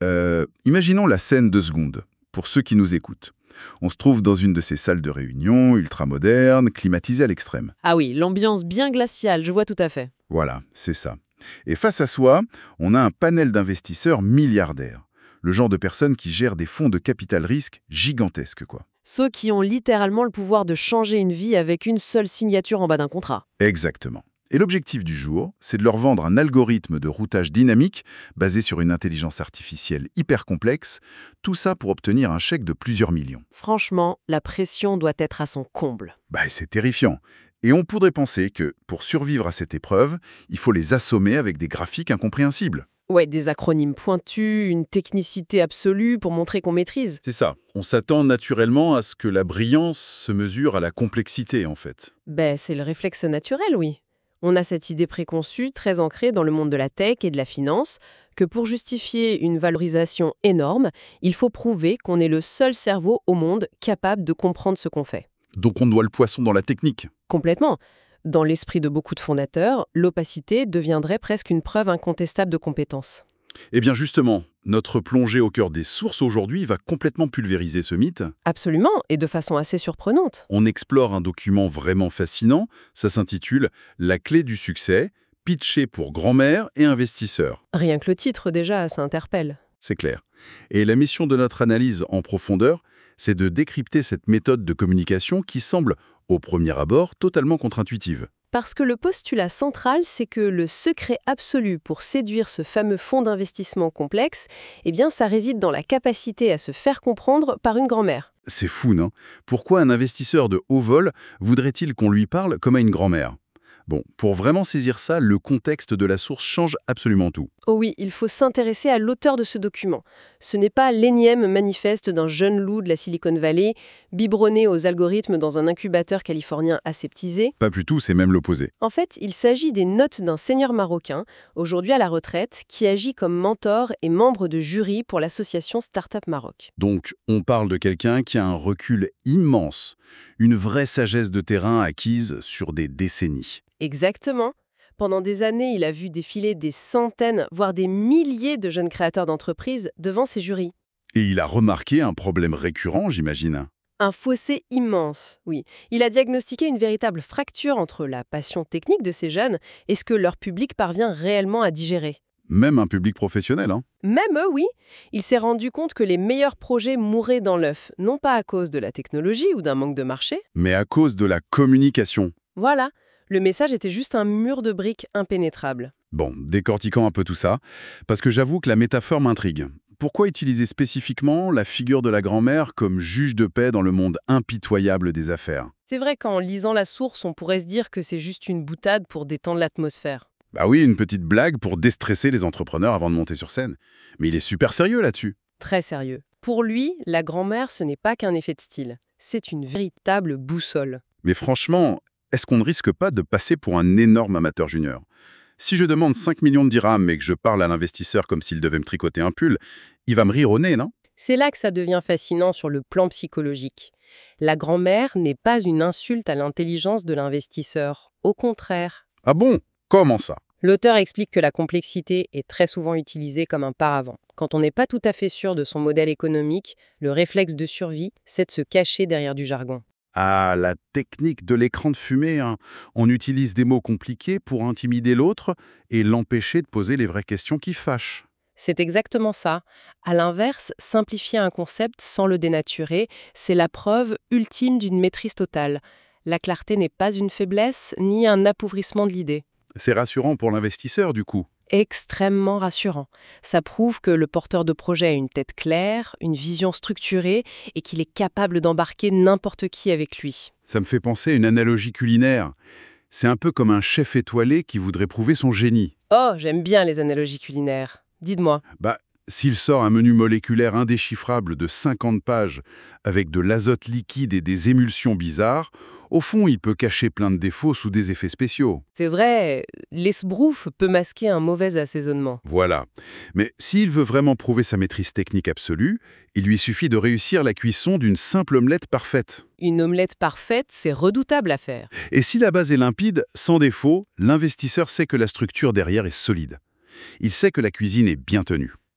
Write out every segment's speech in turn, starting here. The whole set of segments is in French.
Imaginons la scène 2 secondes, pour ceux qui nous écoutent. On se trouve dans une de ces salles de réunion, ultra-modernes, climatisées à l'extrême. Ah oui, l'ambiance bien glaciale, je vois tout à fait. Voilà, c'est ça. Et face à soi, on a un panel d'investisseurs milliardaires. Le genre de personnes qui gèrent des fonds de capital risque gigantesques, quoi. Ceux qui ont littéralement le pouvoir de changer une vie avec une seule signature en bas d'un contrat. Exactement. Et l'objectif du jour, c'est de leur vendre un algorithme de routage dynamique basé sur une intelligence artificielle hyper complexe, tout ça pour obtenir un chèque de plusieurs millions. Franchement, la pression doit être à son comble. C'est terrifiant. Et on pourrait penser que, pour survivre à cette épreuve, il faut les assommer avec des graphiques incompréhensibles. Ouais, des acronymes pointus, une technicité absolue pour montrer qu'on maîtrise. C'est ça. On s'attend naturellement à ce que la brillance se mesure à la complexité, en fait. C'est le réflexe naturel, oui. On a cette idée préconçue, très ancrée dans le monde de la tech et de la finance, que pour justifier une valorisation énorme, il faut prouver qu'on est le seul cerveau au monde capable de comprendre ce qu'on fait. Donc on noie le poisson dans la technique. Complètement. Dans l'esprit de beaucoup de fondateurs, l'opacité deviendrait presque une preuve incontestable de compétence. Eh bien justement, notre plongée au cœur des sources aujourd'hui va complètement pulvériser ce mythe. Absolument, et de façon assez surprenante. On explore un document vraiment fascinant, ça s'intitule « La clé du succès, pitché pour grand-mère et investisseurs Rien que le titre déjà, ça interpelle. ». C'est clair. Et la mission de notre analyse en profondeur, c'est de décrypter cette méthode de communication qui semble, au premier abord, totalement contre-intuitive. Parce que le postulat central, c'est que le secret absolu pour séduire ce fameux fonds d'investissement complexe, ça réside dans la capacité à se faire comprendre par une grand-mère. C'est fou, non? Pourquoi un investisseur de haut vol voudrait-il qu'on lui parle comme à une grand-mère? Bon, pour vraiment saisir ça, le contexte de la source change absolument tout. Oh oui, il faut s'intéresser à l'auteur de ce document. Ce n'est pas l'énième manifeste d'un jeune loup de la Silicon Valley, biberonné aux algorithmes dans un incubateur californien aseptisé. Pas du tout, c'est même l'opposé. En fait, il s'agit des notes d'un seigneur marocain, aujourd'hui à la retraite, qui agit comme mentor et membre de jury pour l'association Startup Maroc. Donc, on parle de quelqu'un qui a un recul immense, une vraie sagesse de terrain acquise sur des décennies. Exactement. Pendant des années, il a vu défiler des centaines, voire des milliers de jeunes créateurs d'entreprises devant ses jurys. Et il a remarqué un problème récurrent, j'imagine. Un fossé immense, oui. Il a diagnostiqué une véritable fracture entre la passion technique de ces jeunes et ce que leur public parvient réellement à digérer. Même un public professionnel, hein. Même eux, oui. Il s'est rendu compte que les meilleurs projets mouraient dans l'œuf, non pas à cause de la technologie ou d'un manque de marché. Mais à cause de la communication. Voilà. Le message était juste un mur de briques impénétrable. Bon, décortiquons un peu tout ça, parce que j'avoue que la métaphore m'intrigue. Pourquoi utiliser spécifiquement la figure de la grand-mère comme juge de paix dans le monde impitoyable des affaires? C'est vrai qu'en lisant la source, on pourrait se dire que c'est juste une boutade pour détendre l'atmosphère. Bah oui, une petite blague pour déstresser les entrepreneurs avant de monter sur scène. Mais il est super sérieux là-dessus. Très sérieux. Pour lui, la grand-mère, ce n'est pas qu'un effet de style. C'est une véritable boussole. Mais franchement, est-ce qu'on ne risque pas de passer pour un énorme amateur junior? Si je demande 5 millions de dirhams et que je parle à l'investisseur comme s'il devait me tricoter un pull, il va me rire au nez, non? C'est là que ça devient fascinant sur le plan psychologique. La grand-mère n'est pas une insulte à l'intelligence de l'investisseur. Au contraire. Ah bon? Comment ça? L'auteur explique que la complexité est très souvent utilisée comme un paravent. Quand on n'est pas tout à fait sûr de son modèle économique, le réflexe de survie, c'est de se cacher derrière du jargon. Ah, la technique de l'écran de fumée, hein. On utilise des mots compliqués pour intimider l'autre et l'empêcher de poser les vraies questions qui fâchent. C'est exactement ça. À l'inverse, simplifier un concept sans le dénaturer, c'est la preuve ultime d'une maîtrise totale. La clarté n'est pas une faiblesse ni un appauvrissement de l'idée. C'est rassurant pour l'investisseur, du coup. Extrêmement rassurant. Ça prouve que le porteur de projet a une tête claire, une vision structurée et qu'il est capable d'embarquer n'importe qui avec lui. Ça me fait penser à une analogie culinaire. C'est un peu comme un chef étoilé qui voudrait prouver son génie. Oh, j'aime bien les analogies culinaires. Dites-moi. S'il sort un menu moléculaire indéchiffrable de 50 pages avec de l'azote liquide et des émulsions bizarres, au fond, il peut cacher plein de défauts sous des effets spéciaux. C'est vrai, l'esbrouf peut masquer un mauvais assaisonnement. Voilà. Mais s'il veut vraiment prouver sa maîtrise technique absolue, il lui suffit de réussir la cuisson d'une simple omelette parfaite. Une omelette parfaite, c'est redoutable à faire. Et si la base est limpide, sans défaut, l'investisseur sait que la structure derrière est solide. Il sait que la cuisine est bien tenue.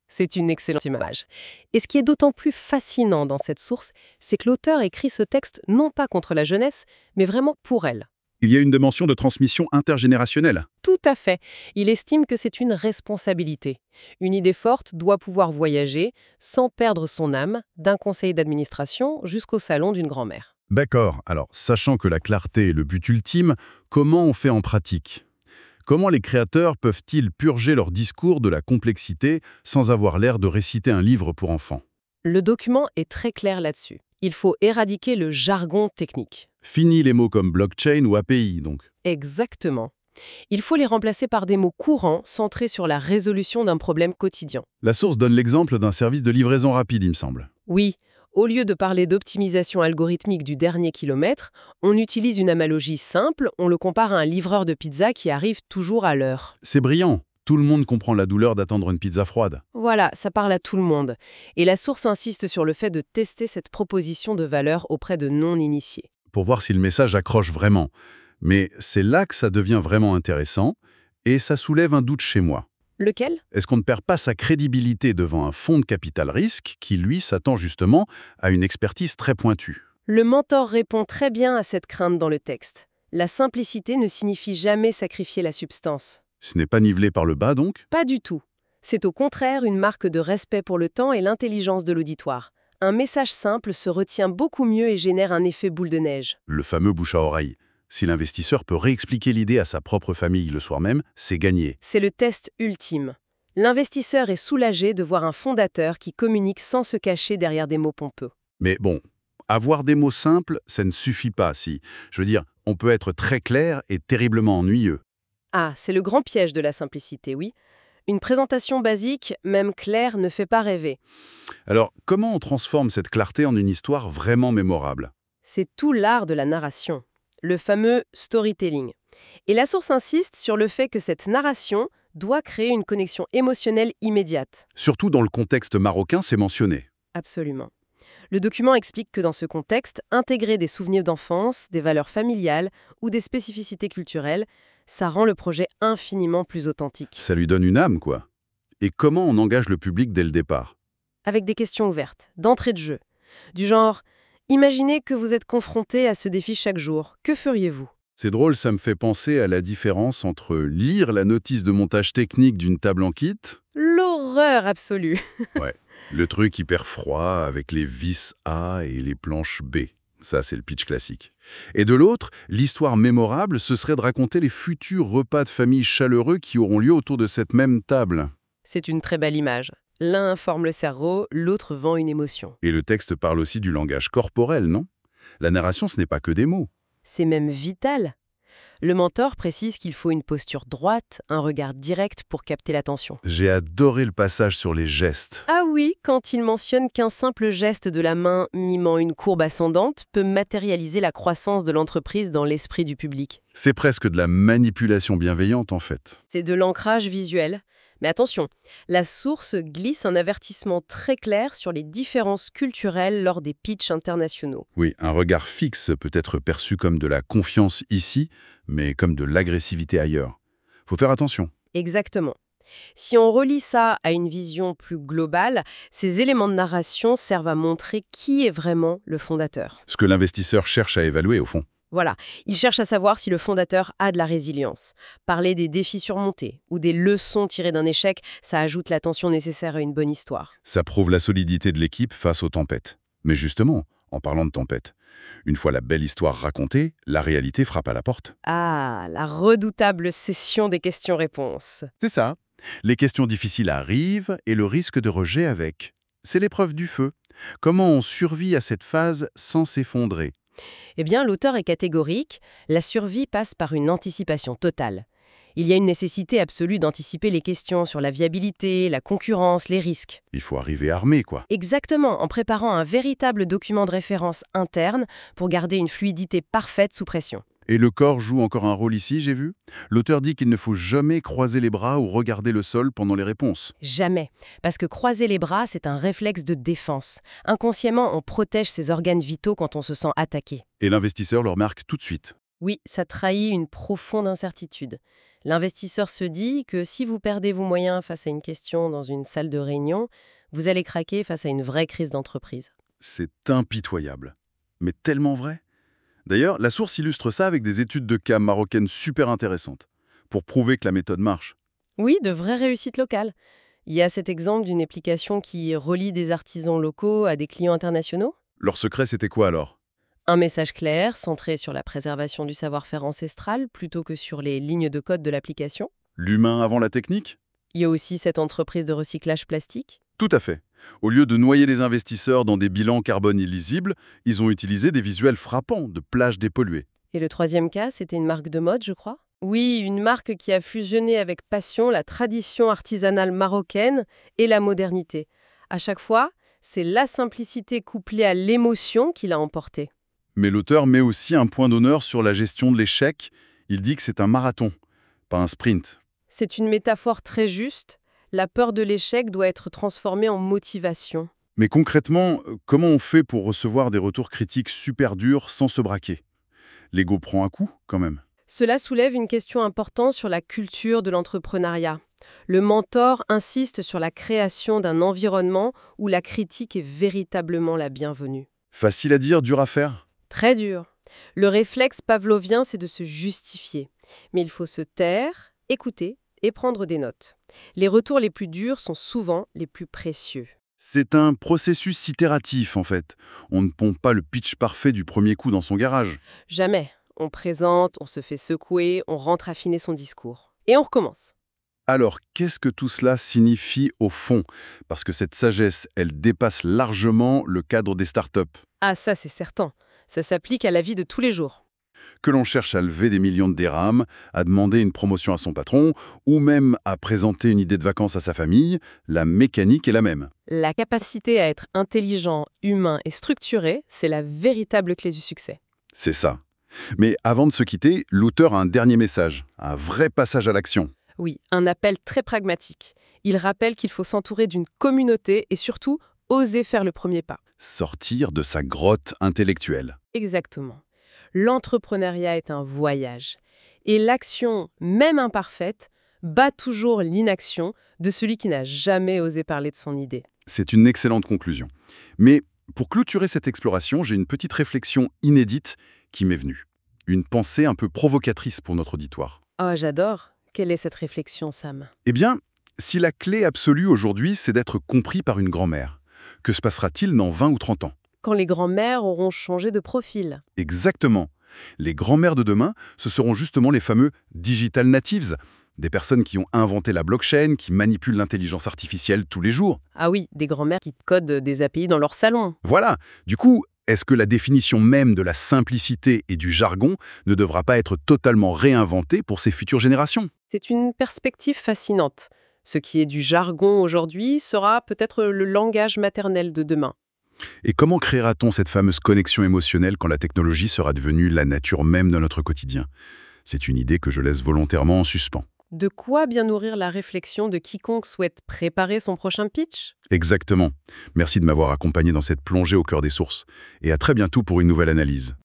C'est une excellente image. Et ce qui est d'autant plus fascinant dans cette source, c'est que l'auteur écrit ce texte non pas contre la jeunesse, mais vraiment pour elle. Il y a une dimension de transmission intergénérationnelle. Tout à fait. Il estime que c'est une responsabilité. Une idée forte doit pouvoir voyager, sans perdre son âme, d'un conseil d'administration jusqu'au salon d'une grand-mère. D'accord, alors sachant que la clarté est le but ultime, comment on fait en pratique? Comment les créateurs peuvent-ils purger leur discours de la complexité sans avoir l'air de réciter un livre pour enfants? Le document est très clair là-dessus. Il faut éradiquer le jargon technique. Fini les mots comme blockchain ou API, donc. Exactement. Il faut les remplacer par des mots courants centrés sur la résolution d'un problème quotidien. La source donne l'exemple d'un service de livraison rapide, il me semble. Oui, au lieu de parler d'optimisation algorithmique du dernier kilomètre, on utilise une analogie simple, on le compare à un livreur de pizza qui arrive toujours à l'heure. C'est brillant. Tout le monde comprend la douleur d'attendre une pizza froide. Voilà, ça parle à tout le monde. Et la source insiste sur le fait de tester cette proposition de valeur auprès de non-initiés. Pour voir si le message accroche vraiment. Mais c'est là que ça devient vraiment intéressant, et ça soulève un doute chez moi. Lequel? Est-ce qu'on ne perd pas sa crédibilité devant un fonds de capital risque qui, lui, s'attend justement à une expertise très pointue? Le mentor répond très bien à cette crainte dans le texte. La simplicité ne signifie jamais sacrifier la substance. Ce n'est pas nivelé par le bas, donc? Pas du tout. C'est au contraire une marque de respect pour le temps et l'intelligence de l'auditoire. Un message simple se retient beaucoup mieux et génère un effet boule de neige. Le fameux bouche à oreille. Si l'investisseur peut réexpliquer l'idée à sa propre famille le soir même, c'est gagné. C'est le test ultime. L'investisseur est soulagé de voir un fondateur qui communique sans se cacher derrière des mots pompeux. Mais bon, avoir des mots simples, ça ne suffit pas si... Je veux dire, on peut être très clair et terriblement ennuyeux. Ah, c'est le grand piège de la simplicité, oui. Une présentation basique, même claire, ne fait pas rêver. Alors, comment on transforme cette clarté en une histoire vraiment mémorable? C'est tout l'art de la narration, le fameux storytelling. Et la source insiste sur le fait que cette narration doit créer une connexion émotionnelle immédiate. Surtout dans le contexte marocain, c'est mentionné. Absolument. Le document explique que dans ce contexte, intégrer des souvenirs d'enfance, des valeurs familiales ou des spécificités culturelles, ça rend le projet infiniment plus authentique. Ça lui donne une âme, quoi. Et comment on engage le public dès le départ? Avec des questions ouvertes, d'entrée de jeu. Du genre, imaginez que vous êtes confronté à ce défi chaque jour. Que feriez-vous? C'est drôle, ça me fait penser à la différence entre lire la notice de montage technique d'une table en kit, L'horreur absolue. ouais, le truc hyper froid avec les vis A et les planches B. Ça, c'est le pitch classique. Et de l'autre, l'histoire mémorable, ce serait de raconter les futurs repas de famille chaleureux qui auront lieu autour de cette même table. C'est une très belle image. L'un informe le cerveau, l'autre vend une émotion. Et le texte parle aussi du langage corporel, non? La narration, ce n'est pas que des mots. C'est même vital. Le mentor précise qu'il faut une posture droite, un regard direct pour capter l'attention. J'ai adoré le passage sur les gestes. Ah oui, quand il mentionne qu'un simple geste de la main mimant une courbe ascendante peut matérialiser la croissance de l'entreprise dans l'esprit du public. C'est presque de la manipulation bienveillante, en fait. C'est de l'ancrage visuel. Mais attention, la source glisse un avertissement très clair sur les différences culturelles lors des pitchs internationaux. Oui, un regard fixe peut être perçu comme de la confiance ici, mais comme de l'agressivité ailleurs. Faut faire attention. Exactement. Si on relie ça à une vision plus globale, ces éléments de narration servent à montrer qui est vraiment le fondateur. Ce que l'investisseur cherche à évaluer, au fond. Voilà, il cherche à savoir si le fondateur a de la résilience. Parler des défis surmontés ou des leçons tirées d'un échec, ça ajoute l'attention nécessaire à une bonne histoire. Ça prouve la solidité de l'équipe face aux tempêtes. Mais justement, en parlant de tempêtes, une fois la belle histoire racontée, la réalité frappe à la porte. Ah, la redoutable session des questions-réponses. C'est ça. Les questions difficiles arrivent et le risque de rejet avec. C'est l'épreuve du feu. Comment on survit à cette phase sans s'effondrer? Eh bien, l'auteur est catégorique, la survie passe par une anticipation totale. Il y a une nécessité absolue d'anticiper les questions sur la viabilité, la concurrence, les risques. Il faut arriver armé, quoi. Exactement, en préparant un véritable document de référence interne pour garder une fluidité parfaite sous pression. Et le corps joue encore un rôle ici, j'ai vu. L'auteur dit qu'il ne faut jamais croiser les bras ou regarder le sol pendant les réponses. Jamais. Parce que croiser les bras, c'est un réflexe de défense. Inconsciemment, on protège ses organes vitaux quand on se sent attaqué. Et l'investisseur le remarque tout de suite. Oui, ça trahit une profonde incertitude. L'investisseur se dit que si vous perdez vos moyens face à une question dans une salle de réunion, vous allez craquer face à une vraie crise d'entreprise. C'est impitoyable. Mais tellement vrai. D'ailleurs, la source illustre ça avec des études de cas marocaines super intéressantes, pour prouver que la méthode marche. Oui, de vraies réussites locales. Il y a cet exemple d'une application qui relie des artisans locaux à des clients internationaux. Leur secret, c'était quoi alors? Un message clair, centré sur la préservation du savoir-faire ancestral plutôt que sur les lignes de code de l'application. L'humain avant la technique? Il y a aussi cette entreprise de recyclage plastique. Tout à fait. Au lieu de noyer les investisseurs dans des bilans carbone illisibles, ils ont utilisé des visuels frappants de plages dépolluées. Et le troisième cas, c'était une marque de mode, je crois. Oui, une marque qui a fusionné avec passion la tradition artisanale marocaine et la modernité. À chaque fois, c'est la simplicité couplée à l'émotion qui l'a emporté. Mais l'auteur met aussi un point d'honneur sur la gestion de l'échec. Il dit que c'est un marathon, pas un sprint. C'est une métaphore très juste. La peur de l'échec doit être transformée en motivation. Mais concrètement, comment on fait pour recevoir des retours critiques super durs sans se braquer? L'ego prend un coup, quand même. Cela soulève une question importante sur la culture de l'entrepreneuriat. Le mentor insiste sur la création d'un environnement où la critique est véritablement la bienvenue. Facile à dire, dur à faire? Très dur. Le réflexe pavlovien, c'est de se justifier. Mais il faut se taire, écouter et prendre des notes. Les retours les plus durs sont souvent les plus précieux. C'est un processus itératif, en fait. On ne pompe pas le pitch parfait du premier coup dans son garage. Jamais. On présente, on se fait secouer, on rentre affiner son discours. Et on recommence. Alors, qu'est-ce que tout cela signifie au fond? Parce que cette sagesse, elle dépasse largement le cadre des startups. Ah, ça c'est certain. Ça s'applique à la vie de tous les jours. Que l'on cherche à lever des millions de dirhams, à demander une promotion à son patron, ou même à présenter une idée de vacances à sa famille, la mécanique est la même. La capacité à être intelligent, humain et structuré, c'est la véritable clé du succès. C'est ça. Mais avant de se quitter, l'auteur a un dernier message, un vrai passage à l'action. Oui, un appel très pragmatique. Il rappelle qu'il faut s'entourer d'une communauté et surtout oser faire le premier pas. Sortir de sa grotte intellectuelle. Exactement. L'entrepreneuriat est un voyage. Et l'action, même imparfaite, bat toujours l'inaction de celui qui n'a jamais osé parler de son idée. C'est une excellente conclusion. Mais pour clôturer cette exploration, j'ai une petite réflexion inédite qui m'est venue. Une pensée un peu provocatrice pour notre auditoire. Oh, j'adore. Quelle est cette réflexion, Sam? Eh bien, si la clé absolue aujourd'hui, c'est d'être compris par une grand-mère, que se passera-t-il dans 20 ou 30 ans? Quand les grands-mères auront changé de profil. Exactement. Les grands-mères de demain, ce seront justement les fameux digital natives, des personnes qui ont inventé la blockchain, qui manipulent l'intelligence artificielle tous les jours. Ah oui, des grands-mères qui codent des API dans leur salon. Voilà. Du coup, est-ce que la définition même de la simplicité et du jargon ne devra pas être totalement réinventée pour ces futures générations? C'est une perspective fascinante. Ce qui est du jargon aujourd'hui sera peut-être le langage maternel de demain. Et comment créera-t-on cette fameuse connexion émotionnelle quand la technologie sera devenue la nature même de notre quotidien? C'est une idée que je laisse volontairement en suspens. De quoi bien nourrir la réflexion de quiconque souhaite préparer son prochain pitch? Exactement. Merci de m'avoir accompagné dans cette plongée au cœur des sources. Et à très bientôt pour une nouvelle analyse.